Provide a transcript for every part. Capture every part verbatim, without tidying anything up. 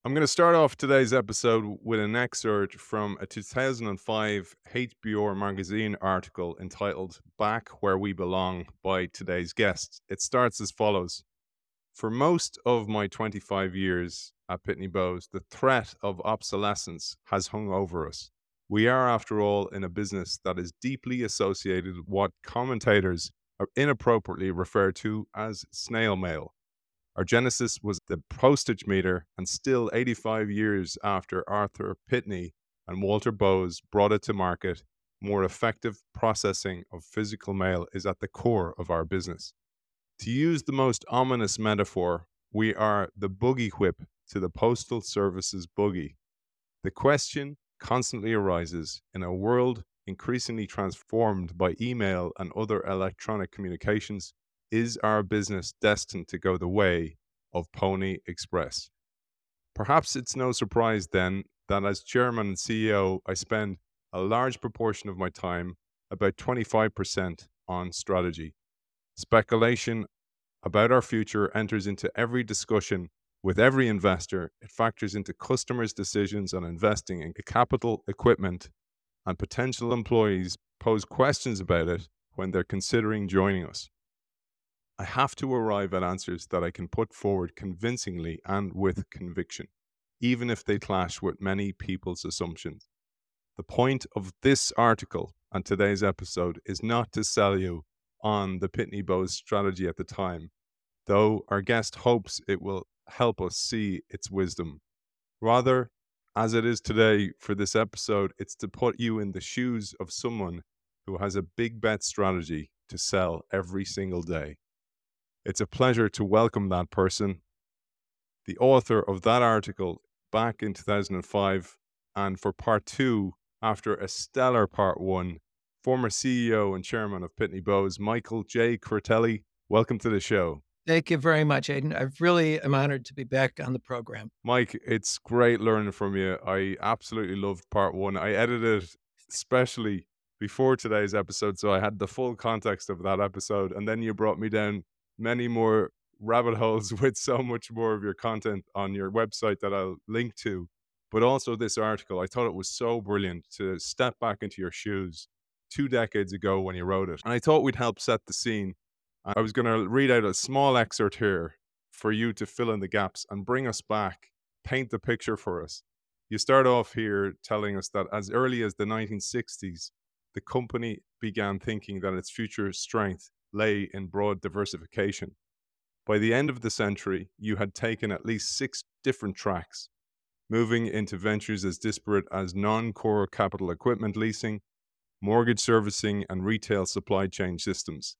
I'm going to start off today's episode with an excerpt from a two thousand five H B R magazine article entitled Back Where We Belong by today's guest. It starts as follows. For most of my twenty-five years at Pitney Bowes, the threat of obsolescence has hung over us. We are, after all, in a business that is deeply associated with what commentators are inappropriately referred to as snail mail. Our genesis was the postage meter, and still eighty-five years after Arthur Pitney and Walter Bowes brought it to market, more effective processing of physical mail is at the core of our business. To use the most ominous metaphor, we are the boogie whip to the Postal Service's boogie. The question constantly arises in a world increasingly transformed by email and other electronic communications. Is our business destined to go the way of Pony Express? Perhaps it's no surprise then that as chairman and C E O, I spend a large proportion of my time, about twenty-five percent, on strategy. Speculation about our future enters into every discussion with every investor. It factors into customers' decisions on investing in capital equipment, and potential employees pose questions about it when they're considering joining us. I have to arrive at answers that I can put forward convincingly and with conviction, even if they clash with many people's assumptions. The point of this article and today's episode is not to sell you on the Pitney Bowes strategy at the time, though our guest hopes it will help us see its wisdom. Rather, as it is today for this episode, it's to put you in the shoes of someone who has a big bet strategy to sell every single day. It's a pleasure to welcome that person, the author of that article back in two thousand five, and for part two, after a stellar part one, former C E O and chairman of Pitney Bowes, Michael J. Curtelli. Welcome to the show. Thank you very much, Aidan. I really am honored to be back on the program. Mike, it's great learning from you. I absolutely loved part one. I edited it especially before today's episode, so I had the full context of that episode. And then you brought me down many more rabbit holes with so much more of your content on your website that I'll link to. But also this article, I thought it was so brilliant to step back into your shoes two decades ago when you wrote it. And I thought we'd help set the scene. I was going to read out a small excerpt here for you to fill in the gaps and bring us back, paint the picture for us. You start off here telling us that as early as the nineteen sixties, the company began thinking that its future strength lay in broad diversification. By the end of the century, you had taken at least six different tracks, moving into ventures as disparate as non-core capital equipment leasing, mortgage servicing, and retail supply chain systems.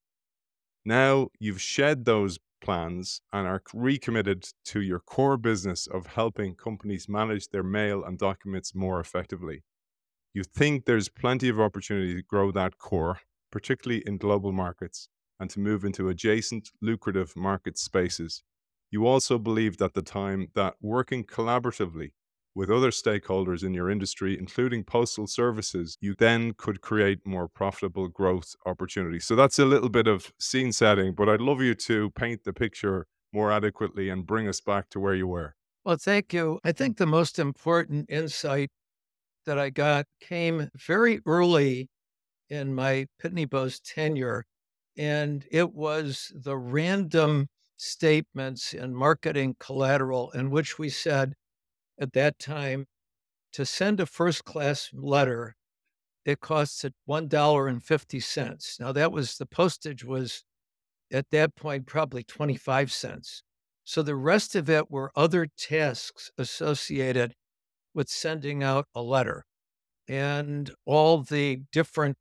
Now you've shed those plans and are recommitted to your core business of helping companies manage their mail and documents more effectively. You think there's plenty of opportunity to grow that core, particularly in global markets, and to move into adjacent, lucrative market spaces. You also believed at the time that working collaboratively with other stakeholders in your industry, including postal services, you then could create more profitable growth opportunities. So that's a little bit of scene setting, but I'd love you to paint the picture more adequately and bring us back to where you were. Well, thank you. I think the most important insight that I got came very early in my Pitney Bowes tenure, and it was the random statements in marketing collateral in which we said at that time to send a first class letter, it costs at one dollar and fifty cents. Now, that was the postage was at that point probably twenty-five cents. So the rest of it were other tasks associated with sending out a letter and all the different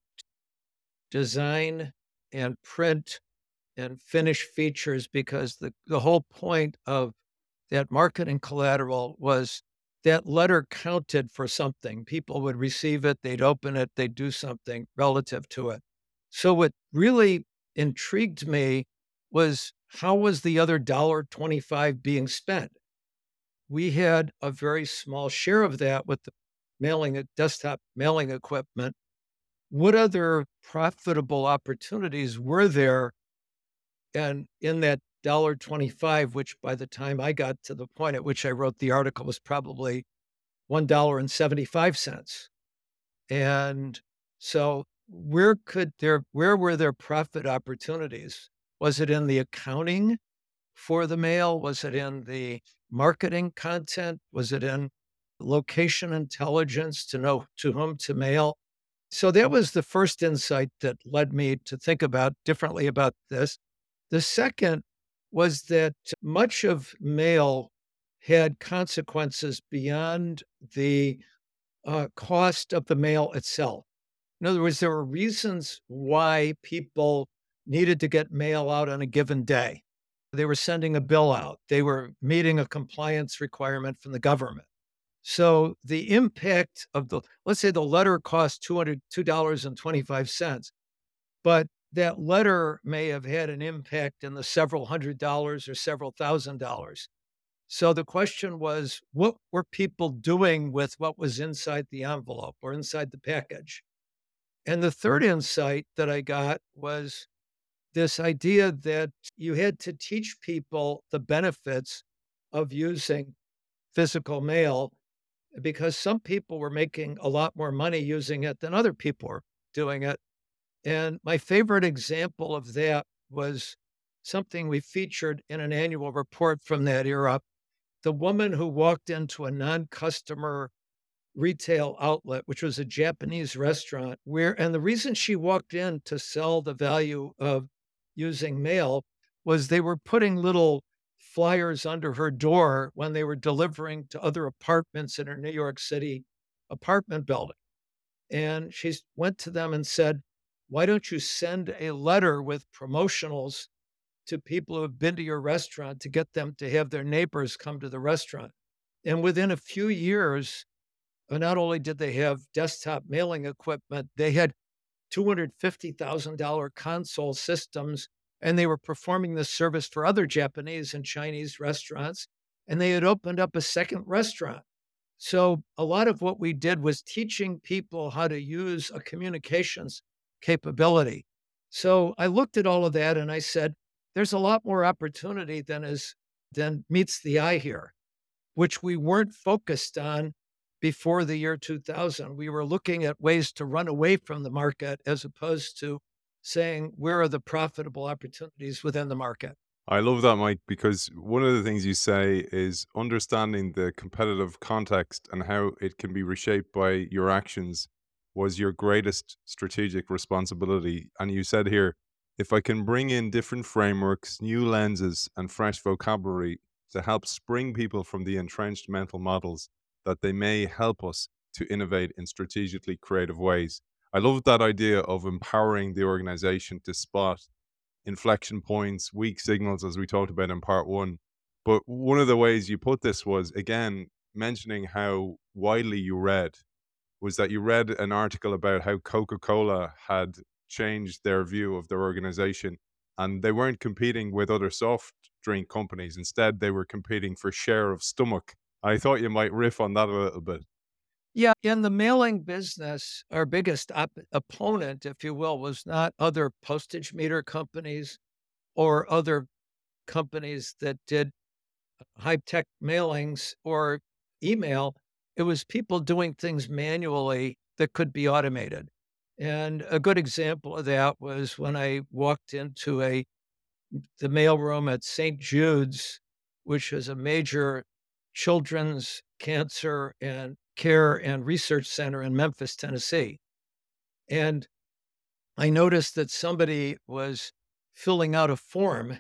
design and print and finish features, because the, the whole point of that marketing collateral was that letter counted for something. People would receive it, they'd open it, they'd do something relative to it. So what really intrigued me was, how was the other one dollar and twenty-five cents being spent? We had a very small share of that with the mailing, desktop mailing equipment. What other profitable opportunities were there and in that twenty-five, which by the time I got to the point at which I wrote the article was probably one dollar and seventy-five cents. And so where could there where were there profit opportunities? Was it in the accounting for the mail? Was it in the marketing content? Was it in location intelligence to know to whom to mail? So that was the first insight that led me to think about differently about this. The second was that much of mail had consequences beyond the uh, cost of the mail itself. In other words, there were reasons why people needed to get mail out on a given day. They were sending a bill out, they were meeting a compliance requirement from the government. So the impact of the, let's say the letter cost two hundred two dollars and twenty-five cents, but that letter may have had an impact in the several hundred dollars or several thousand dollars. So the question was, what were people doing with what was inside the envelope or inside the package? And the third insight that I got was this idea that you had to teach people the benefits of using physical mail because some people were making a lot more money using it than other people were doing it. And my favorite example of that was something we featured in an annual report from that era. The woman who walked into a non-customer retail outlet, which was a Japanese restaurant, where and the reason she walked in to sell the value of using mail was they were putting little flyers under her door when they were delivering to other apartments in her New York City apartment building. And she went to them and said, "Why don't you send a letter with promotionals to people who have been to your restaurant to get them to have their neighbors come to the restaurant?" And within a few years, uh, not only did they have desktop mailing equipment, they had two hundred fifty thousand dollars console systems, and they were performing this service for other Japanese and Chinese restaurants, and they had opened up a second restaurant. So a lot of what we did was teaching people how to use a communications capability. So I looked at all of that and I said, there's a lot more opportunity than is than meets the eye here, which we weren't focused on before the year two thousand. We were looking at ways to run away from the market as opposed to saying, where are the profitable opportunities within the market? I love that, Mike, because one of the things you say is understanding the competitive context and how it can be reshaped by your actions was your greatest strategic responsibility. And you said here, if I can bring in different frameworks, new lenses, and fresh vocabulary to help spring people from the entrenched mental models, that they may help us to innovate in strategically creative ways. I love that idea of empowering the organization to spot inflection points, weak signals, as we talked about in part one. But one of the ways you put this was, again, mentioning how widely you read, was that you read an article about how Coca Cola had changed their view of their organization and they weren't competing with other soft drink companies. Instead, they were competing for share of stomach. I thought you might riff on that a little bit. Yeah, in the mailing business, our biggest op- opponent, if you will, was not other postage meter companies or other companies that did high tech mailings or email. It was people doing things manually that could be automated. And a good example of that was when I walked into a the mailroom at Saint Jude's, which is a major children's cancer and care and research center in Memphis, Tennessee. And I noticed that somebody was filling out a form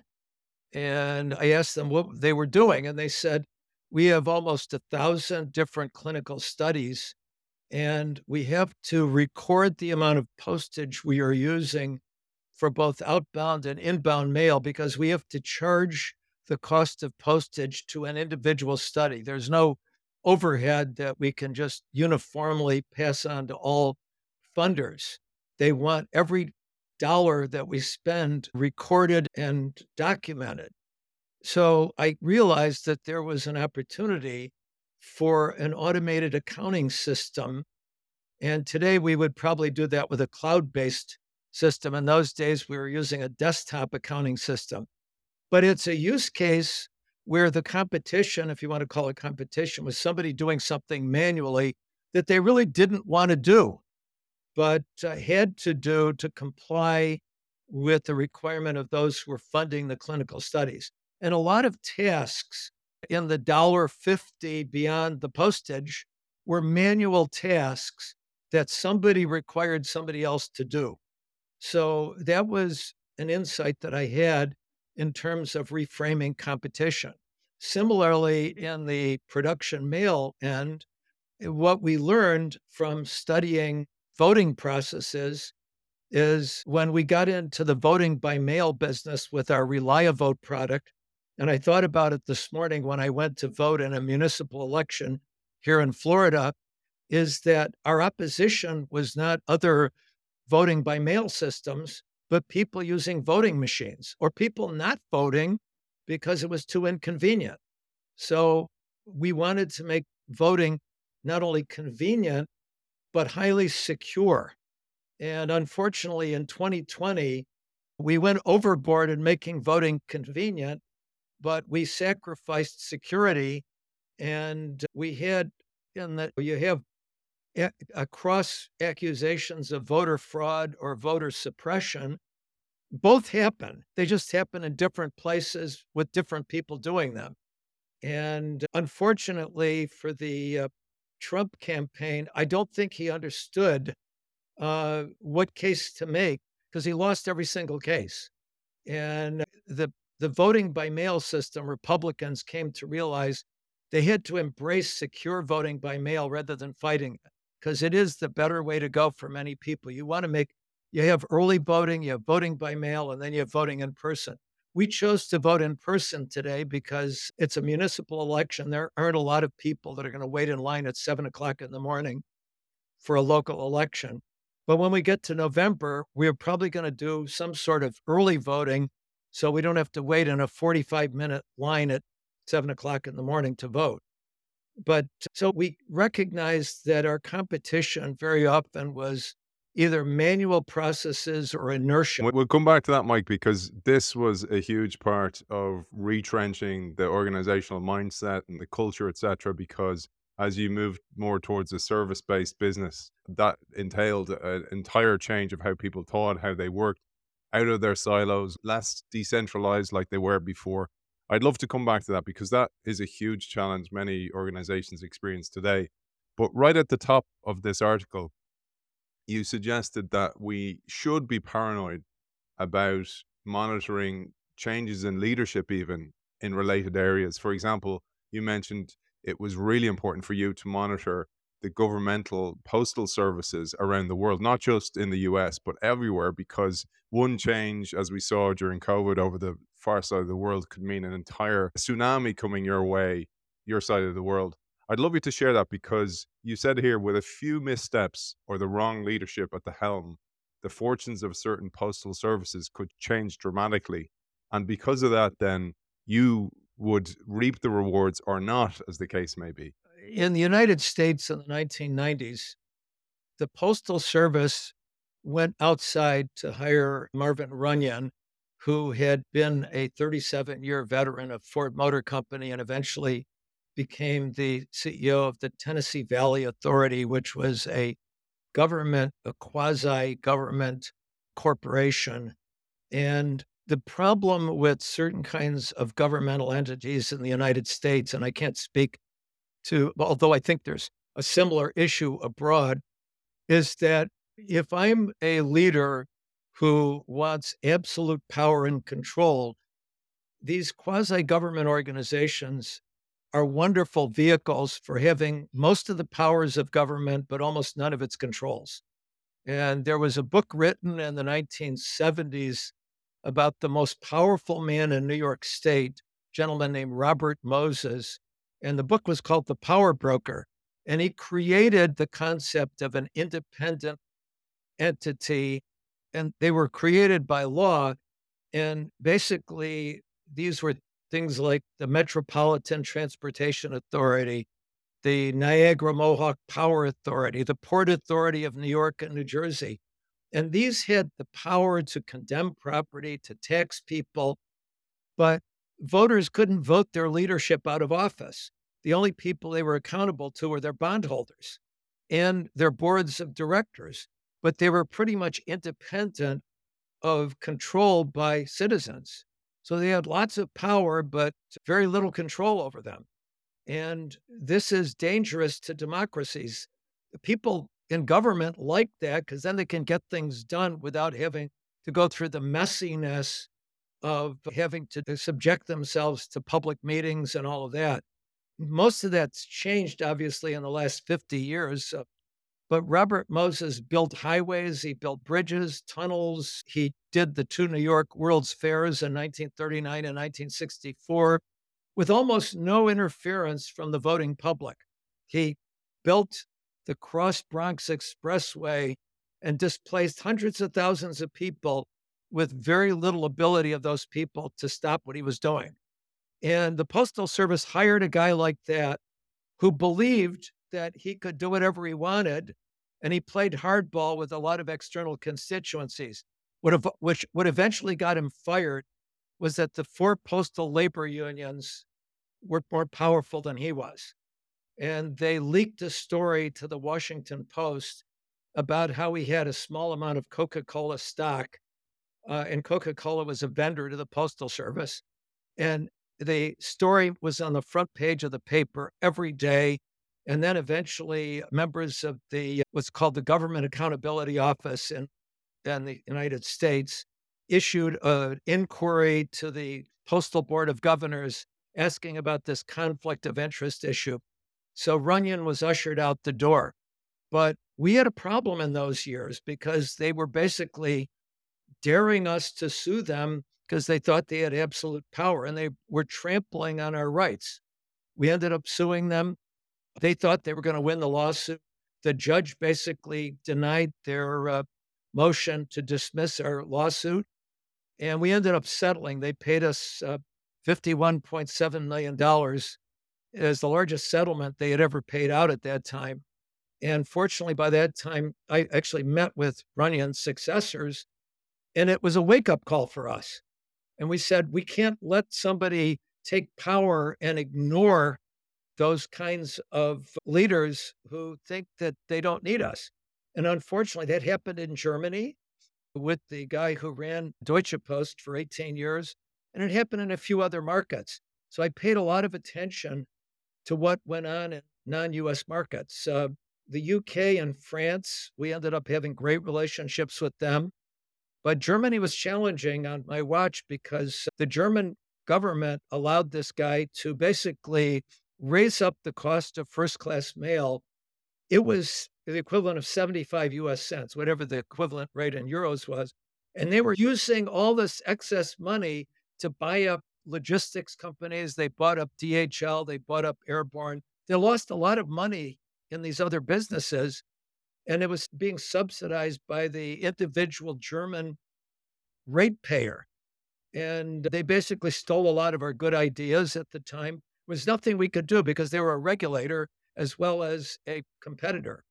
and I asked them what they were doing. And they said, we have almost a thousand different clinical studies, and we have to record the amount of postage we are using for both outbound and inbound mail because we have to charge the cost of postage to an individual study. There's no overhead that we can just uniformly pass on to all funders. They want every dollar that we spend recorded and documented. So I realized that there was an opportunity for an automated accounting system. And today we would probably do that with a cloud based system. In those days, we were using a desktop accounting system. But it's a use case where the competition, if you want to call it competition, was somebody doing something manually that they really didn't want to do, but uh, had to do to comply with the requirement of those who were funding the clinical studies. And a lot of tasks in the one dollar fifty beyond the postage were manual tasks that somebody required somebody else to do. So that was an insight that I had in terms of reframing competition. Similarly, in the production mail end, what we learned from studying voting processes is when we got into the voting by mail business with our ReliaVote product, and I thought about it this morning when I went to vote in a municipal election here in Florida, is that our opposition was not other voting by mail systems, but people using voting machines or people not voting because it was too inconvenient. So we wanted to make voting not only convenient, but highly secure. And unfortunately, in twenty twenty, we went overboard in making voting convenient, but we sacrificed security. And we had, in that, you have a- across accusations of voter fraud or voter suppression. Both happen. They just happen in different places with different people doing them. And unfortunately for the uh, Trump campaign, I don't think he understood uh, what case to make because he lost every single case. And the the voting by mail system, Republicans came to realize they had to embrace secure voting by mail rather than fighting it, because it is the better way to go for many people. You want to make you have early voting, you have voting by mail, and then you have voting in person. We chose to vote in person today because it's a municipal election. There aren't a lot of people that are going to wait in line at seven o'clock in the morning for a local election. But when we get to November, we're probably going to do some sort of early voting so we don't have to wait in a forty-five minute line at seven o'clock in the morning to vote. But so we recognized that our competition very often was either manual processes or inertia. We- We'll come back to that, Mike, because this was a huge part of retrenching the organizational mindset and the culture, et cetera. Because as you moved more towards a service-based business, that entailed an entire change of how people thought, how they worked, out of their silos, less decentralized like they were before. I'd love to come back to that because that is a huge challenge many organizations experience today. But right at the top of this article, you suggested that we should be paranoid about monitoring changes in leadership, even in related areas. For example, you mentioned it was really important for you to monitor the governmental postal services around the world, not just in the U S, but everywhere, because one change, as we saw during COVID over the far side of the world, could mean an entire tsunami coming your way, your side of the world. I'd love you to share that because you said here with a few missteps or the wrong leadership at the helm, the fortunes of certain postal services could change dramatically. And because of that, then you would reap the rewards or not, as the case may be. In the United States in the nineteen nineties, the Postal Service went outside to hire Marvin Runyon, who had been a thirty-seven year veteran of Ford Motor Company and eventually became the C E O of the Tennessee Valley Authority, which was a government, a quasi government corporation. And the problem with certain kinds of governmental entities in the United States, and I can't speak to, although I think there's a similar issue abroad, is that if I'm a leader who wants absolute power and control, these quasi government organizations are wonderful vehicles for having most of the powers of government, but almost none of its controls. And there was a book written in the nineteen seventies about the most powerful man in New York State, a gentleman named Robert Moses. And the book was called The Power Broker. And he created the concept of an independent entity, and they were created by law. And basically, these were things like the Metropolitan Transportation Authority, the Niagara Mohawk Power Authority, the Port Authority of New York and New Jersey. And these had the power to condemn property, to tax people, but voters couldn't vote their leadership out of office. The only people they were accountable to were their bondholders and their boards of directors, but they were pretty much independent of control by citizens. So they had lots of power, but very little control over them. And this is dangerous to democracies. People in government like that because then they can get things done without having to go through the messiness of having to subject themselves to public meetings and all of that. Most of that's changed, obviously, in the last fifty years. Uh, but Robert Moses built highways, he built bridges, tunnels. He did the two New York World's Fairs in nineteen thirty-nine and nineteen sixty-four with almost no interference from the voting public. He built the Cross Bronx Expressway and displaced hundreds of thousands of people with very little ability of those people to stop what he was doing. And the Postal Service hired a guy like that who believed that he could do whatever he wanted. And he played hardball with a lot of external constituencies. What, which what eventually got him fired was that the four postal labor unions were more powerful than he was. And they leaked a story to the Washington Post about how he had a small amount of Coca-Cola stock, uh, and Coca-Cola was a vendor to the Postal Service. And the story was on the front page of the paper every day. And then eventually members of the what's called the Government Accountability Office in, in the United States issued an inquiry to the Postal Board of Governors asking about this conflict of interest issue. So Runyon was ushered out the door. But we had a problem in those years because they were basically daring us to sue them because they thought they had absolute power and they were trampling on our rights. We ended up suing them. They thought they were going to win the lawsuit. The judge basically denied their uh, motion to dismiss our lawsuit, and we ended up settling. They paid us uh, fifty-one point seven million dollars as the largest settlement they had ever paid out at that time. And fortunately, by that time, I actually met with Runyon's successors, and it was a wake-up call for us. And we said, we can't let somebody take power and ignore those kinds of leaders who think that they don't need us. And unfortunately, that happened in Germany with the guy who ran Deutsche Post for eighteen years, and it happened in a few other markets. So I paid a lot of attention to what went on in non-U S markets. Uh, the U K and France, we ended up having great relationships with them. But Germany was challenging on my watch because the German government allowed this guy to basically raise up the cost of first class mail. It was the equivalent of seventy-five U S cents, whatever the equivalent rate in euros was. And they were using all this excess money to buy up logistics companies. They bought up D H L, they bought up Airborne. They lost a lot of money in these other businesses, and it was being subsidized by the individual German ratepayer. And they basically stole a lot of our good ideas at the time. There was nothing we could do because they were a regulator as well as a competitor.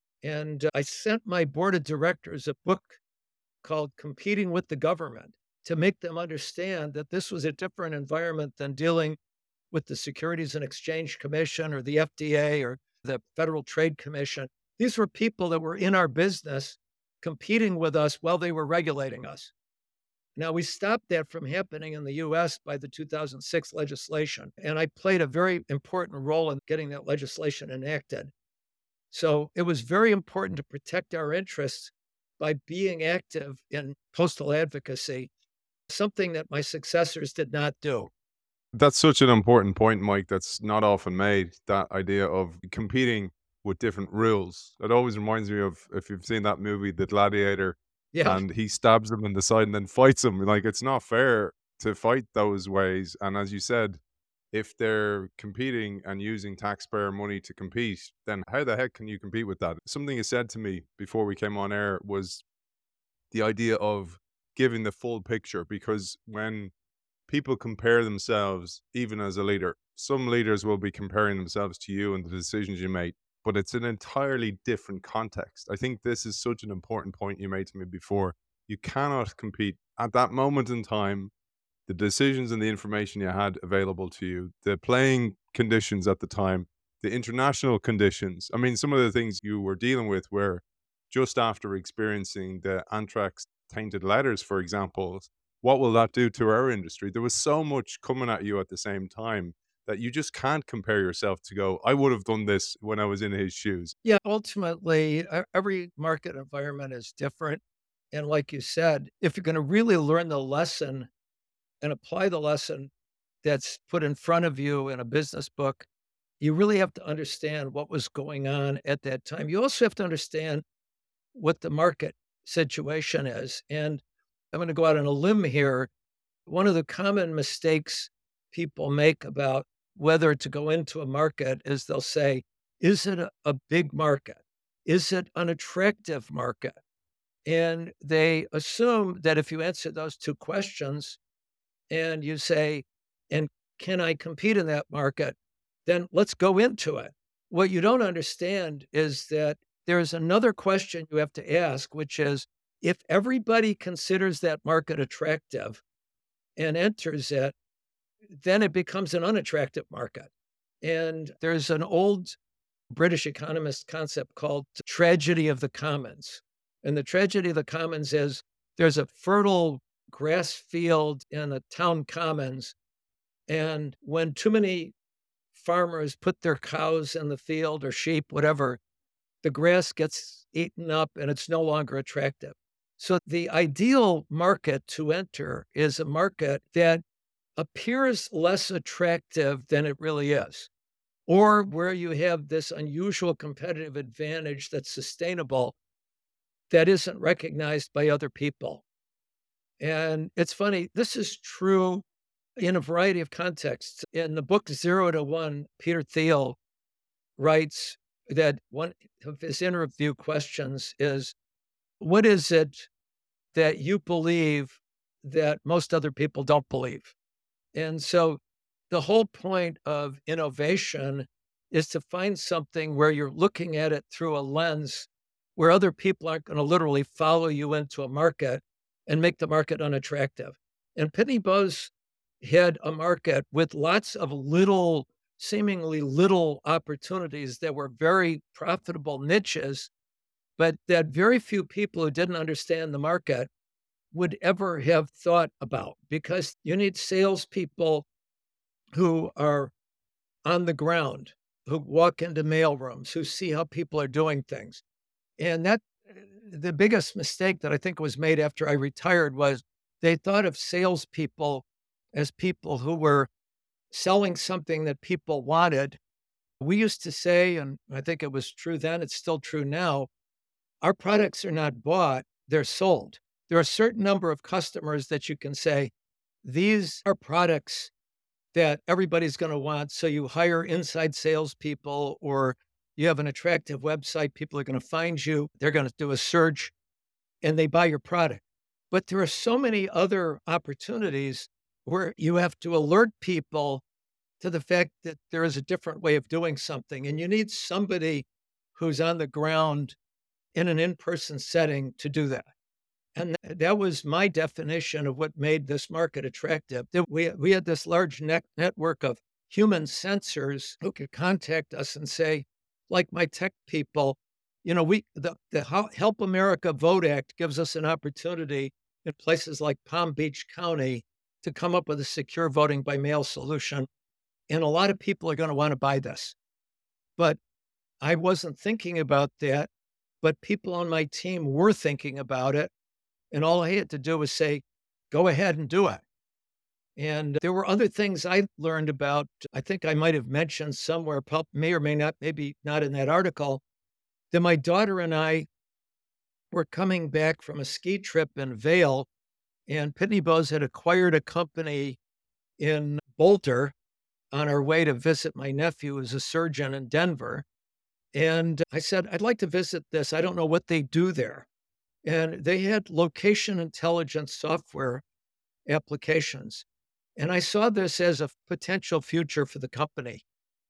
And uh, I sent my board of directors a book called Competing with the Government to make them understand that this was a different environment than dealing with the Securities and Exchange Commission or the F D A or the Federal Trade Commission. These were people that were in our business competing with us while they were regulating us. Now, we stopped that from happening in the U S by the two thousand six legislation, and I played a very important role in getting that legislation enacted. So it was very important to protect our interests by being active in postal advocacy, something that my successors did not do. That's such an important point, Mike, that's not often made. That idea of competing with different rules. It always reminds me of, if you've seen that movie, The Gladiator, Yeah. and he stabs him in the side and then fights him. Like, it's not fair to fight those ways. And as you said, if they're competing and using taxpayer money to compete, then how the heck can you compete with that? Something you said to me before we came on air was the idea of giving the full picture, because when people compare themselves, even as a leader, some leaders will be comparing themselves to you and the decisions you make, but it's an entirely different context. I think this is such an important point you made to me before. You cannot compete at that moment in time. the decisions and the information you had available to you, the playing conditions at the time, the international conditions. I mean, some of the things you were dealing with were just after experiencing the anthrax tainted letters, for example. What will that do to our industry? There was so much coming at you at the same time that you just can't compare yourself to go, I would have done this when I was in his shoes. Yeah, ultimately, e- every market environment is different. And like you said, if you're going to really learn the lesson and apply the lesson that's put in front of you in a business book, you really have to understand what was going on at that time. You also have to understand what the market situation is. And I'm going to go out on a limb here. One of the common mistakes people make about whether to go into a market is they'll say, is it a, a big market? Is it an attractive market? And they assume that if you answer those two questions and you say, and can I compete in that market? Then let's go into it. What you don't understand is that there's another question you have to ask, which is if everybody considers that market attractive and enters it, then it becomes an unattractive market. And there's an old British economist concept called tragedy of the commons. And the tragedy of the commons is there's a fertile grass field in the town commons. And when too many farmers put their cows in the field or sheep, whatever, the grass gets eaten up and it's no longer attractive. So the ideal market to enter is a market that appears less attractive than it really is, or where you have this unusual competitive advantage that's sustainable that isn't recognized by other people. And it's funny, this is true in a variety of contexts. In the book Zero to One, Peter Thiel writes that one of his interview questions is, what is it that you believe that most other people don't believe? And so the whole point of innovation is to find something where you're looking at it through a lens where other people aren't going to literally follow you into a market and make the market unattractive. And Pitney Bowes had a market with lots of little, seemingly little opportunities that were very profitable niches, but that very few people who didn't understand the market would ever have thought about, because you need salespeople who are on the ground, who walk into mailrooms, who see how people are doing things. And that the biggest mistake that I think was made after I retired was they thought of salespeople as people who were selling something that people wanted. We used to say, and I think it was true then, it's still true now, our products are not bought, they're sold. There are a certain number of customers that you can say, these are products that everybody's going to want. So you hire inside salespeople, or you have an attractive website. People are going to find you. They're going to do a search and they buy your product. But there are so many other opportunities where you have to alert people to the fact that there is a different way of doing something. And you need somebody who's on the ground in an in-person setting to do that. And that was my definition of what made this market attractive. That we, we had this large net network of human sensors who could contact us and say, like my tech people, you know, we the, the Help America Vote Act gives us an opportunity in places like Palm Beach County to come up with a secure voting by mail solution. And a lot of people are going to want to buy this. But I wasn't thinking about that, but people on my team were thinking about it. And all I had to do was say, go ahead and do it. And there were other things I learned about. I think I might have mentioned somewhere, may or may not, maybe not in that article, that my daughter and I were coming back from a ski trip in Vail, and Pitney Bowes had acquired a company in Boulder on our way to visit my nephew, who's a surgeon in Denver. And I said, I'd like to visit this. I don't know what they do there. And they had location intelligence software applications. And I saw this as a potential future for the company.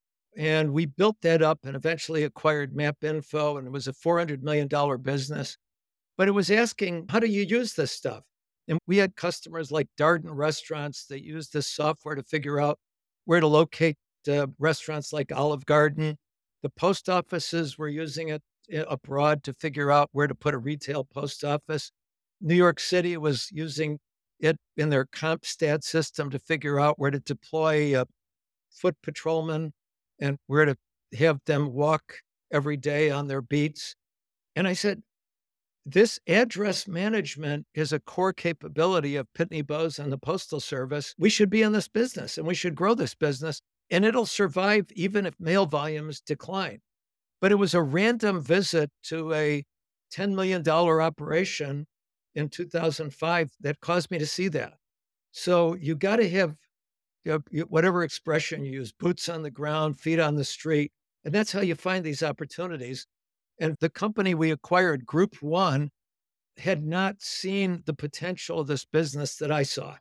And we built that up and eventually acquired MapInfo, and it was a four hundred million dollars business. But it was asking, how do you use this stuff? And we had customers like Darden Restaurants that used this software to figure out where to locate uh, restaurants like Olive Garden. The post offices were using it uh, abroad to figure out where to put a retail post office. New York City was using it in their CompStat system to figure out where to deploy uh, foot patrolmen and where to have them walk every day on their beats. And I said, this address management is a core capability of Pitney Bowes and the Postal Service. We should be in this business and we should grow this business, and it'll survive even if mail volumes decline. But it was a random visit to a ten million dollars operation in two thousand five that caused me to see that. So you got to have, you know, whatever expression you use, boots on the ground, feet on the street. And that's how you find these opportunities. And the company we acquired, Group One, had not seen the potential of this business that I saw,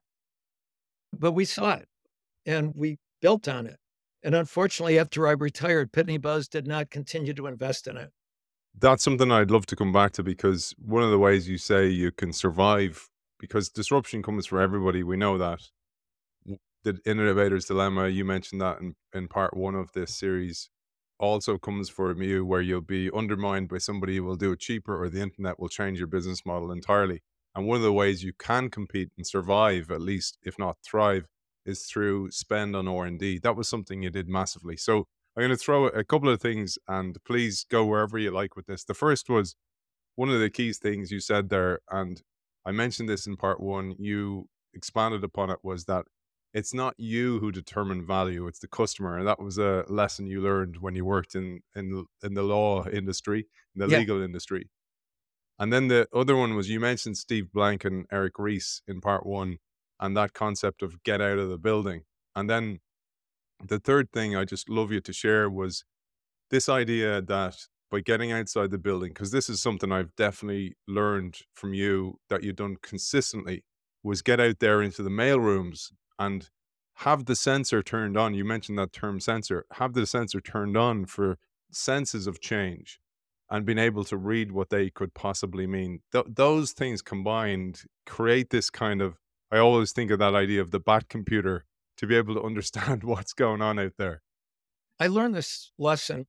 but we saw it and we built on it. And unfortunately, after I retired, Pitney Bowes did not continue to invest in it. That's something I'd love to come back to, because one of the ways you say you can survive, because disruption comes for everybody. We know that. W- The innovator's dilemma, you mentioned that in, in part one of this series, also comes from you, where you'll be undermined by somebody who will do it cheaper, or the internet will change your business model entirely. And one of the ways you can compete and survive, at least if not thrive, is through spend on R and D. That was something you did massively. So I'm going to throw a couple of things, and please go wherever you like with this. The first was one of the key things you said there, and I mentioned this in part one, you expanded upon it, was that it's not you who determine value, it's the customer. And that was a lesson you learned when you worked in in, in the law industry, in the Yeah. legal industry. And then the other one was, you mentioned Steve Blank and Eric Ries in part one, and that concept of get out of the building. And then the third thing I just love you to share was this idea that by getting outside the building, because this is something I've definitely learned from you that you've done consistently, was get out there into the mail rooms and have the sensor turned on. You mentioned that term sensor, have the sensor turned on for senses of change and being able to read what they could possibly mean. Th- those things combined create this kind of, I always think of that idea of the bat computer, to be able to understand what's going on out there. I learned this lesson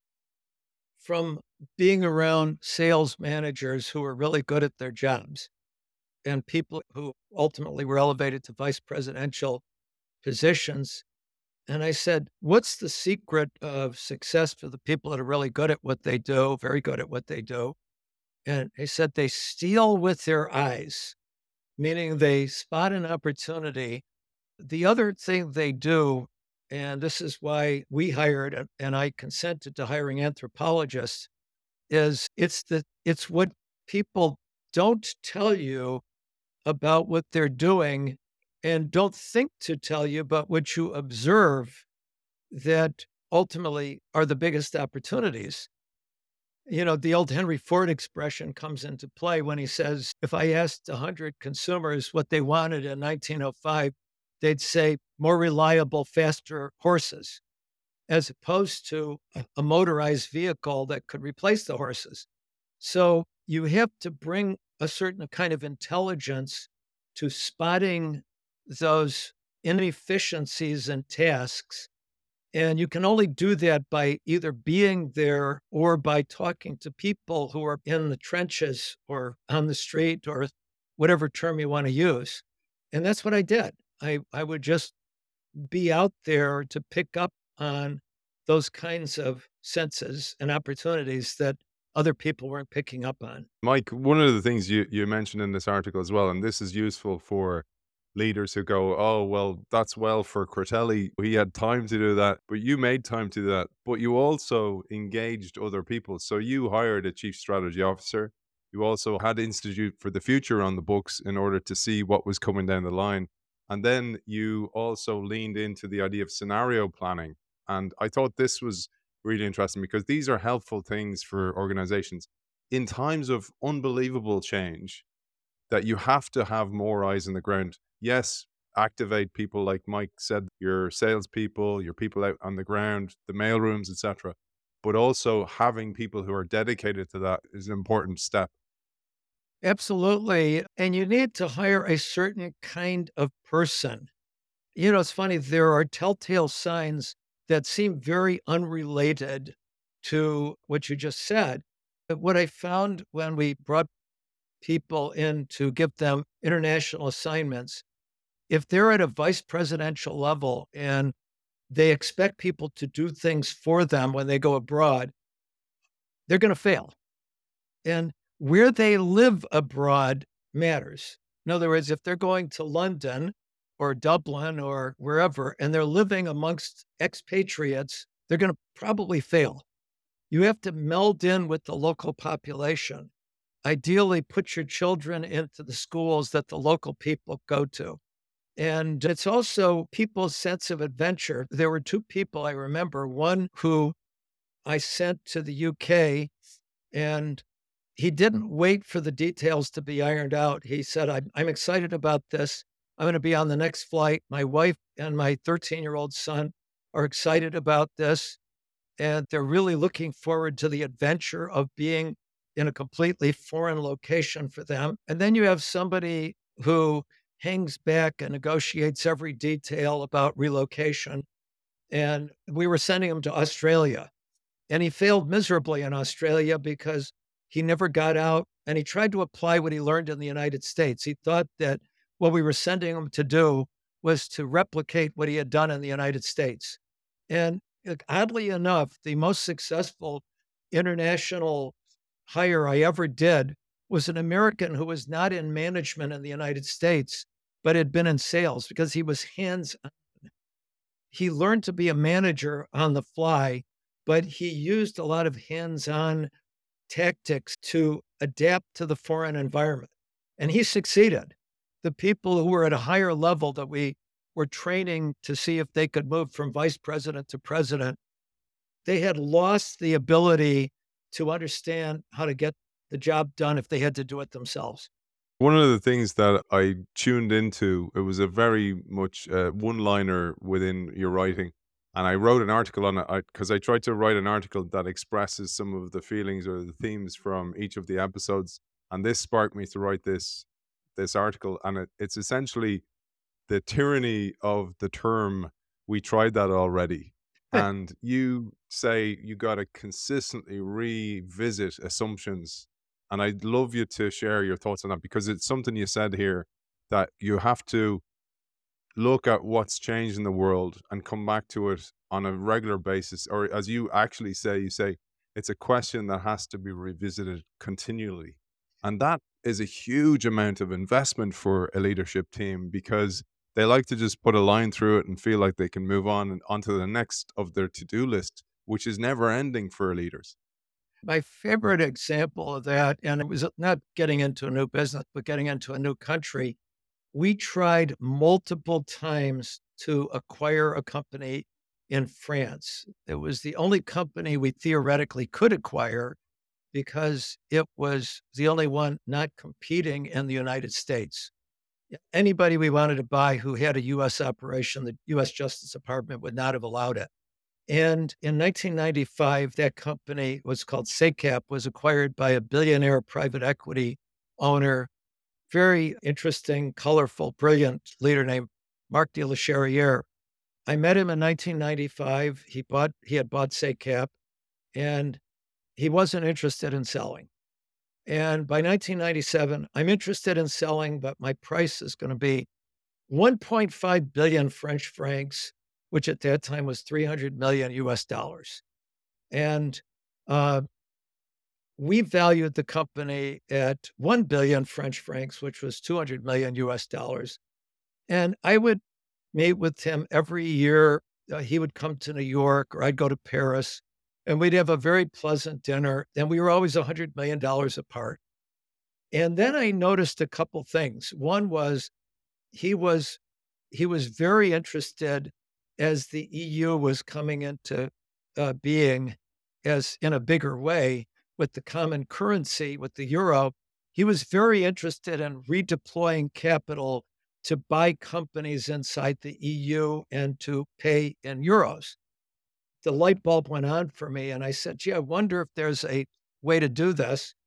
from being around sales managers who were really good at their jobs and people who ultimately were elevated to vice presidential positions. And I said, what's the secret of success for the people that are really good at what they do, very good at what they do? And he said, they steal with their eyes, meaning they spot an opportunity. The other thing they do, and this is why we hired and and I consented to hiring anthropologists, is it's the it's what people don't tell you about what they're doing and don't think to tell you, but what you observe that ultimately are the biggest opportunities. You know, the old Henry Ford expression comes into play when he says, if I asked one hundred consumers what they wanted in nineteen oh five, they'd say more reliable, faster horses, as opposed to a a motorized vehicle that could replace the horses. So you have to bring a certain kind of intelligence to spotting those inefficiencies in tasks. And you can only do that by either being there or by talking to people who are in the trenches or on the street or whatever term you want to use. And that's what I did. I, I would just be out there to pick up on those kinds of senses and opportunities that other people weren't picking up on. Mike, one of the things you, you mentioned in this article as well, and this is useful for leaders who go, oh, well, that's well for Critelli. He had time to do that, but you made time to do that. But you also engaged other people. So you hired a chief strategy officer. You also had Institute for the Future on the books in order to see what was coming down the line. And then you also leaned into the idea of scenario planning. And I thought this was really interesting, because these are helpful things for organizations in times of unbelievable change, that you have to have more eyes on the ground. Yes, activate people like Mike said, your salespeople, your people out on the ground, the mailrooms, et cetera. But also having people who are dedicated to that is an important step. Absolutely. And you need to hire a certain kind of person. You know, it's funny, there are telltale signs that seem very unrelated to what you just said. But what I found when we brought people in to give them international assignments, if they're at a vice presidential level and they expect people to do things for them when they go abroad, they're going to fail. And where they live abroad matters. In other words, if they're going to London or Dublin or wherever, and they're living amongst expatriates, they're going to probably fail. You have to meld in with the local population. Ideally, put your children into the schools that the local people go to. And it's also people's sense of adventure. There were two people I remember, one who I sent to the U K, and he didn't wait for the details to be ironed out. He said, I'm, I'm excited about this. I'm going to be on the next flight. My wife and my thirteen year old son are excited about this. And they're really looking forward to the adventure of being in a completely foreign location for them. And then you have somebody who hangs back and negotiates every detail about relocation. And we were sending him to Australia. And he failed miserably in Australia because he never got out and he tried to apply what he learned in the United States. He thought that what we were sending him to do was to replicate what he had done in the United States. And uh, oddly enough, the most successful international hire I ever did was an American who was not in management in the United States, but had been in sales because he was hands he learned to be a manager on the fly, but he used a lot of hands-on tactics to adapt to the foreign environment, and he succeeded. The people who were at a higher level that we were training to see if they could move from vice president to president, they had lost the ability to understand how to get the job done if they had to do it themselves. One of the things that I tuned into, it was a very much uh, one-liner within your writing, and I wrote an article on it because I, 'cause I tried to write an article that expresses some of the feelings or the themes from each of the episodes, and this sparked me to write this this article, and it, it's essentially the tyranny of the term "we tried that already." And you say you got to consistently revisit assumptions. And I'd love you to share your thoughts on that because it's something you said here that you have to look at what's changed in the world and come back to it on a regular basis. Or as you actually say, you say it's a question that has to be revisited continually. And that is a huge amount of investment for a leadership team because they like to just put a line through it and feel like they can move on and onto the next of their to-do list, which is never ending for leaders. My favorite example of that, and it was not getting into a new business, but getting into a new country. We tried multiple times to acquire a company in France. It was the only company we theoretically could acquire because it was the only one not competing in the United States. Anybody we wanted to buy who had a U S operation, the U S Justice Department would not have allowed it. And in nineteen ninety-five, that company was called SECAP, was acquired by a billionaire private equity owner, very interesting, colorful, brilliant leader named Marc de la Charrière. I met him in nineteen ninety-five. He bought he had bought SECAP, and he wasn't interested in selling. And by nineteen ninety-seven, I'm interested in selling, but my price is going to be one point five billion French francs, which at that time was three hundred million U S dollars. And uh, we valued the company at one billion French francs, which was two hundred million U S dollars. And I would meet with him every year. Uh, he would come to New York or I'd go to Paris and we'd have a very pleasant dinner. And we were always one hundred million dollars apart. And then I noticed a couple things. One was he was he was very interested as the E U was coming into uh, being as in a bigger way with the common currency, with the euro. He was very interested in redeploying capital to buy companies inside the E U and to pay in euros. The light bulb went on for me, and I said, gee, I wonder if there's a way to do this.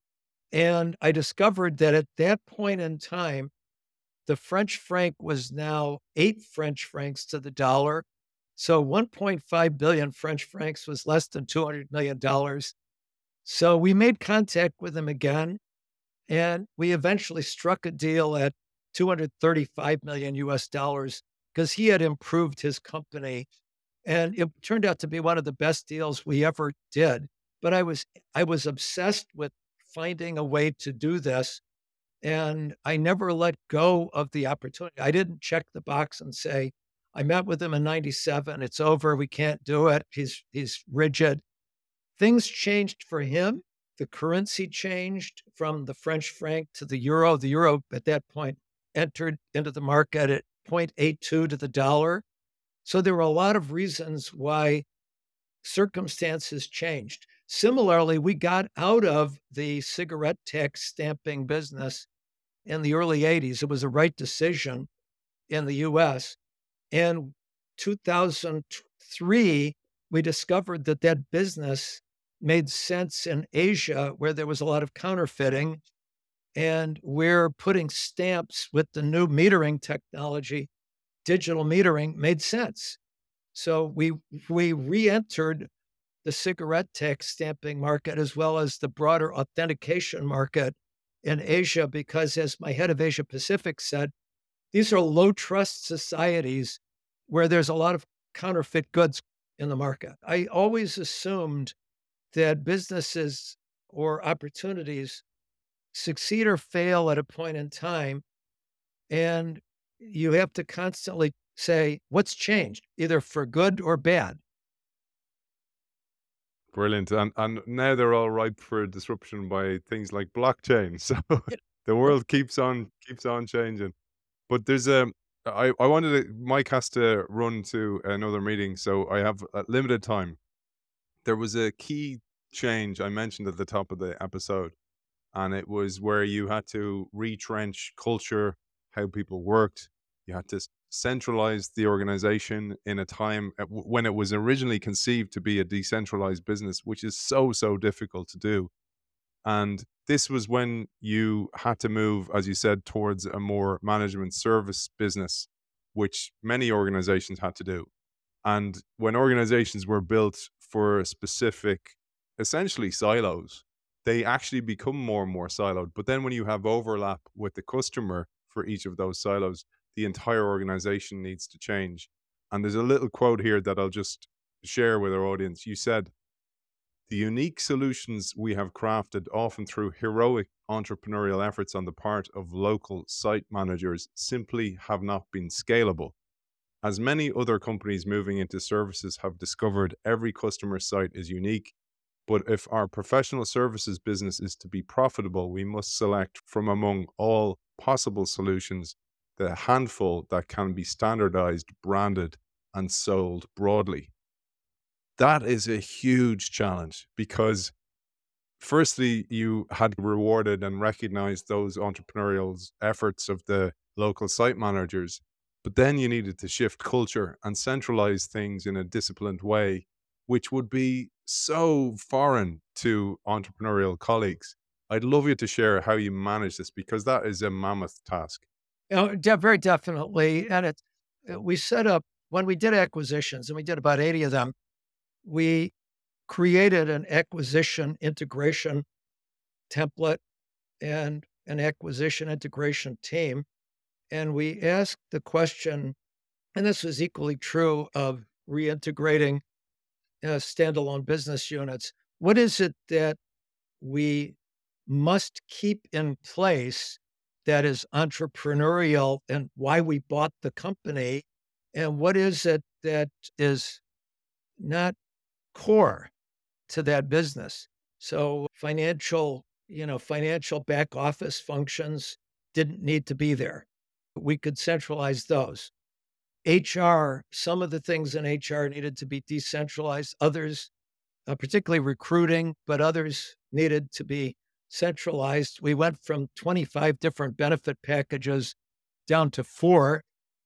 And I discovered that at that point in time, the French franc was now eight French francs to the dollar. So one point five billion French francs was less than two hundred million dollars. So we made contact with him again, and we eventually struck a deal at two hundred thirty-five million U S dollars because he had improved his company. And it turned out to be one of the best deals we ever did. But I was I was obsessed with finding a way to do this, and I never let go of the opportunity. I didn't check the box and say, I met with him in ninety-seven, it's over, we can't do it. He's he's rigid. Things changed for him. The currency changed from the French franc to the euro. The euro at that point entered into the market at zero point eight two to the dollar. So there were a lot of reasons why circumstances changed. Similarly, we got out of the cigarette tax stamping business in the early eighties. It was a right decision in the U S. And two thousand three, we discovered that that business made sense in Asia, where there was a lot of counterfeiting. And we're putting stamps with the new metering technology. Digital metering made sense. So we we re-entered the cigarette tax stamping market as well as the broader authentication market in Asia, because as my head of Asia Pacific said, these are low trust societies where there's a lot of counterfeit goods in the market. I always assumed that businesses or opportunities succeed or fail at a point in time, and you have to constantly say, what's changed, either for good or bad? Brilliant. And and now they're all ripe for disruption by things like blockchain. So It- the world keeps on keeps on changing. But there's a I I wanted to Mike has to run to another meeting, so I have a limited time. There was a key change I mentioned at the top of the episode, and it was where you had to retrench culture, how people worked. You had to s- centralize the organization in a time at w- when it was originally conceived to be a decentralized business, which is so, so difficult to do. And this was when you had to move, as you said, towards a more management service business, which many organizations had to do. And when organizations were built for specific, essentially silos, they actually become more and more siloed. But then when you have overlap with the customer for each of those silos, the entire organization needs to change. And there's a little quote here that I'll just share with our audience. You said, the unique solutions we have crafted, often through heroic entrepreneurial efforts on the part of local site managers, simply have not been scalable. As many other companies moving into services have discovered, every customer site is unique. But if our professional services business is to be profitable, we must select from among all possible solutions the handful that can be standardized, branded, and sold broadly. That is a huge challenge because firstly, you had rewarded and recognized those entrepreneurial efforts of the local site managers, but then you needed to shift culture and centralize things in a disciplined way, which would be so foreign to entrepreneurial colleagues. I'd love you to share how you manage this because that is a mammoth task. You know, de- very definitely. And it, uh, we set up, when we did acquisitions, and we did about eighty of them, we created an acquisition integration template and an acquisition integration team. And we asked the question, and this was equally true of reintegrating uh, standalone business units. What is it that we must keep in place that is entrepreneurial and why we bought the company? And what is it that is not core to that business? So financial, you know, financial back office functions didn't need to be there. We could centralize those. H R, some of the things in H R needed to be decentralized, others, uh, particularly recruiting, but others needed to be centralized. We went from twenty-five different benefit packages down to four.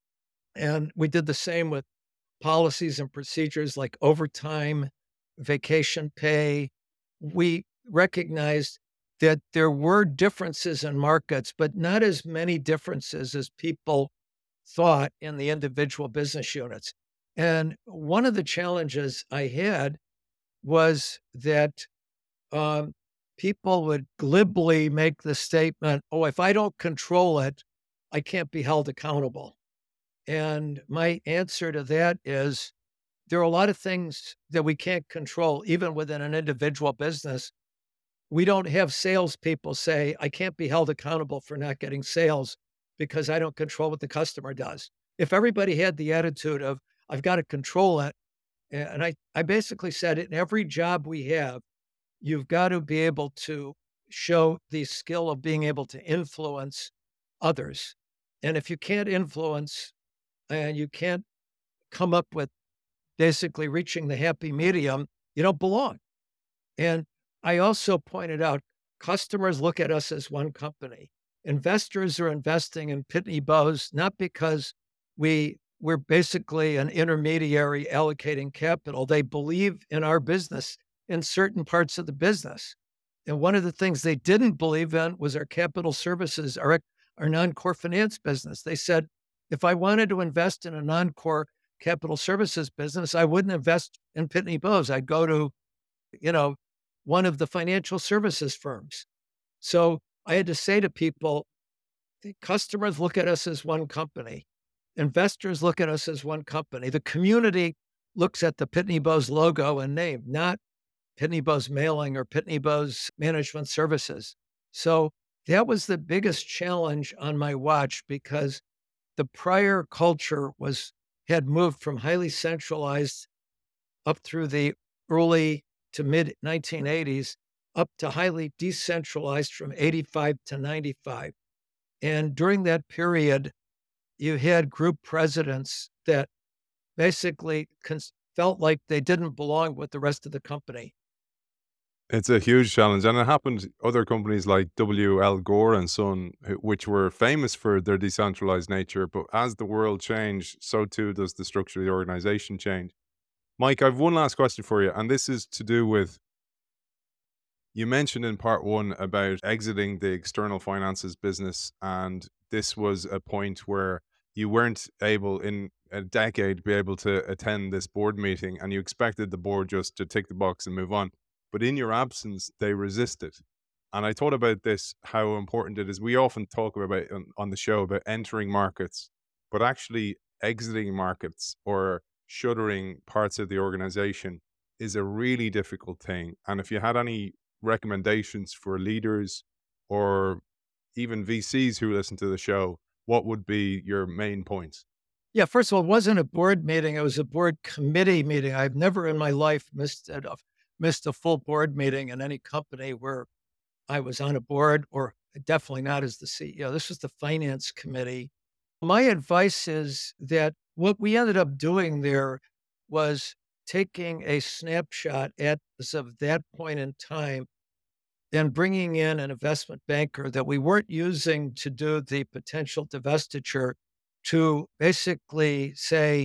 And we did the same with policies and procedures like overtime, vacation pay. We recognized that there were differences in markets, but not as many differences as people thought in the individual business units. And one of the challenges I had was that um, people would glibly make the statement, oh, if I don't control it, I can't be held accountable. And my answer to that is there are a lot of things that we can't control, even within an individual business. We don't have salespeople say, I can't be held accountable for not getting sales because I don't control what the customer does. If everybody had the attitude of, I've got to control it, and I, I basically said in every job we have, you've got to be able to show the skill of being able to influence others. And if you can't influence and you can't come up with basically reaching the happy medium, you don't belong. And I also pointed out customers look at us as one company. Investors are investing in Pitney Bowes not because we we're basically an intermediary allocating capital. They believe in our business in certain parts of the business. And one of the things they didn't believe in was our capital services, our, our non-core finance business. They said, if I wanted to invest in a non-core capital services business, I wouldn't invest in Pitney Bowes. I'd go to, you know, one of the financial services firms. So I had to say to people, the customers look at us as one company. Investors look at us as one company. The community looks at the Pitney Bowes logo and name, not Pitney Bowes Mailing or Pitney Bowes Management Services. So that was the biggest challenge on my watch because the prior culture was had moved from highly centralized up through the early to mid nineteen eighties up to highly decentralized from eighty-five to ninety-five. And during that period, you had group presidents that basically cons- felt like they didn't belong with the rest of the company. It's a huge challenge, and it happened other companies like W L. Gore and Son, who- which were famous for their decentralized nature. But as the world changed, so too does the structure of the organization change. Mike, I've one last question for you, and this is to do with you mentioned in part one about exiting the external finances business, and this was a point where you weren't able in a decade be able to attend this board meeting, and you expected the board just to tick the box and move on. But in your absence, they resisted. And I thought about this, how important it is. We often talk about it on, on the show about entering markets, but actually exiting markets or shuttering parts of the organization is a really difficult thing. And if you had any recommendations for leaders or even V Cs who listen to the show, what would be your main points? Yeah, first of all, it wasn't a board meeting. It was a board committee meeting. I've never in my life missed a, missed a full board meeting in any company where I was on a board, or definitely not as the C E O. This was the finance committee. My advice is that what we ended up doing there was taking a snapshot at as of that point in time and bringing in an investment banker that we weren't using to do the potential divestiture to basically say,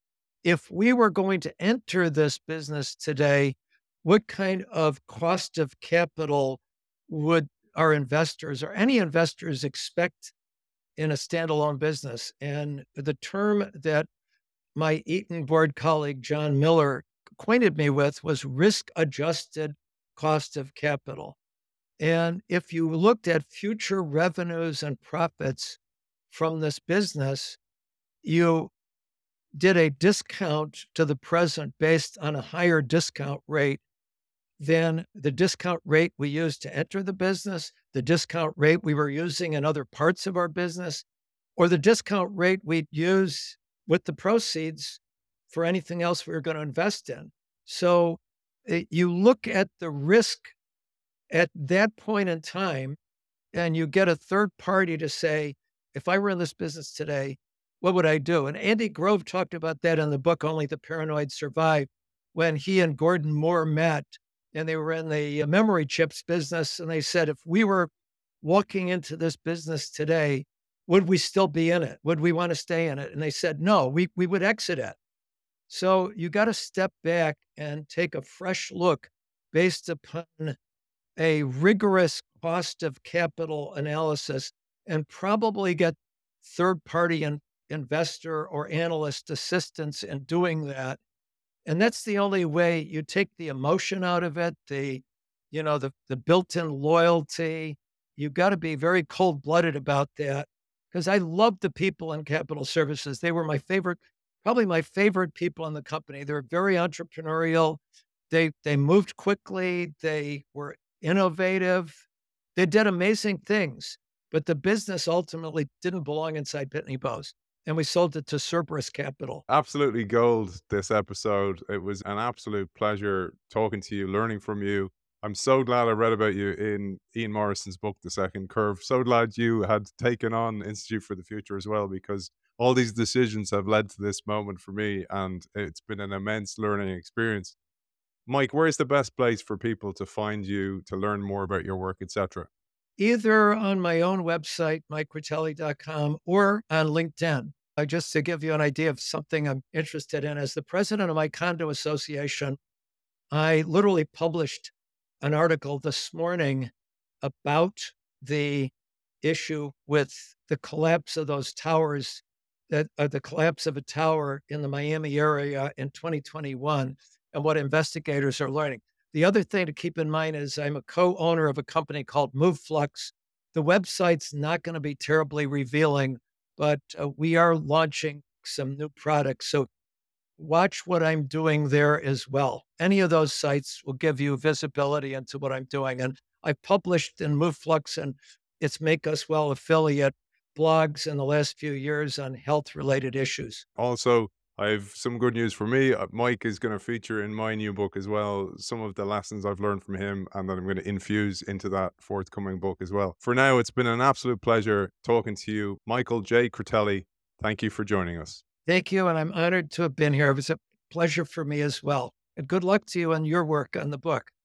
if we were going to enter this business today, what kind of cost of capital would our investors or any investors expect in a standalone business? And the term that my Eaton board colleague, John Miller, acquainted me with was risk adjusted cost of capital. And if you looked at future revenues and profits from this business, you did a discount to the present based on a higher discount rate than the discount rate we used to enter the business, the discount rate we were using in other parts of our business, or the discount rate we'd use with the proceeds for anything else we were going to invest in. So it, you look at the risk at that point in time, and you get a third party to say, if I were in this business today, what would I do? And Andy Grove talked about that in the book, Only the Paranoid Survive, when he and Gordon Moore met and they were in the uh, memory chips business. And they said, if we were walking into this business today, would we still be in it? Would we want to stay in it? And they said, no, we, we would exit it. So you got to step back and take a fresh look based upon a rigorous cost of capital analysis and probably get third party in, investor or analyst assistance in doing that. And that's the only way you take the emotion out of it, the, you know, the, the built-in loyalty. You've got to be very cold-blooded about that because I love the people in capital services. They were my favorite, probably my favorite people in the company. They're very entrepreneurial. They they moved quickly. They were innovative. They did amazing things, but the business ultimately didn't belong inside Pitney Bowes, and we sold it to Cerberus Capital. Absolutely gold this episode. It was an absolute pleasure talking to you, learning from you. I'm so glad I read about you in Ian Morrison's book, The Second Curve. So glad you had taken on Institute for the Future as well, because all these decisions have led to this moment for me, and it's been an immense learning experience. Mike, where's the best place for people to find you, to learn more about your work, et cetera? Either on my own website, mike critelli dot com, or on LinkedIn. Uh, just to give you an idea of something I'm interested in, as the president of my condo association, I literally published an article this morning about the issue with the collapse of those towers, that uh, the collapse of a tower in the Miami area in twenty twenty-one, and what investigators are learning. The other thing to keep in mind is I'm a co-owner of a company called MoveFlux. The website's not going to be terribly revealing, but uh, we are launching some new products. So watch what I'm doing there as well. Any of those sites will give you visibility into what I'm doing. And I've published in MoveFlux and its Make Us Well affiliate blogs in the last few years on health related issues. Also, I have some good news for me. Uh, Mike is going to feature in my new book as well some of the lessons I've learned from him, and that I'm going to infuse into that forthcoming book as well. For now, it's been an absolute pleasure talking to you, Michael J. Critelli. Thank you for joining us. Thank you. And I'm honored to have been here. It was a pleasure for me as well. And good luck to you on your work on the book.